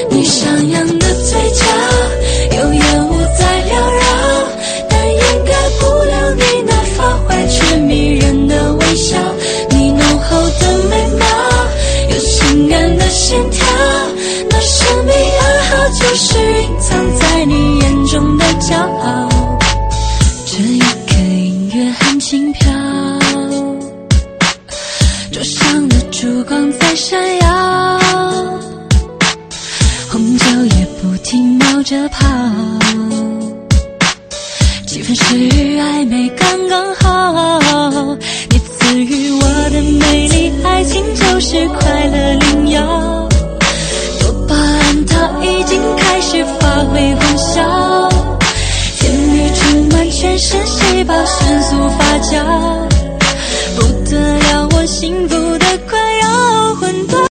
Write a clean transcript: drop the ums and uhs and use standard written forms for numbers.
你上扬的嘴角有烟雾在缭绕，但掩盖不了你那发坏却迷人的微笑。你浓厚的眉毛有性感的线条，那神秘暗号就是隐藏在你眼中的骄傲。这一刻音乐很轻飘，桌上的烛光在闪耀，红酒也不停冒着泡，气氛是暧昧刚刚好。你赐予我的美丽爱情就是快乐灵药，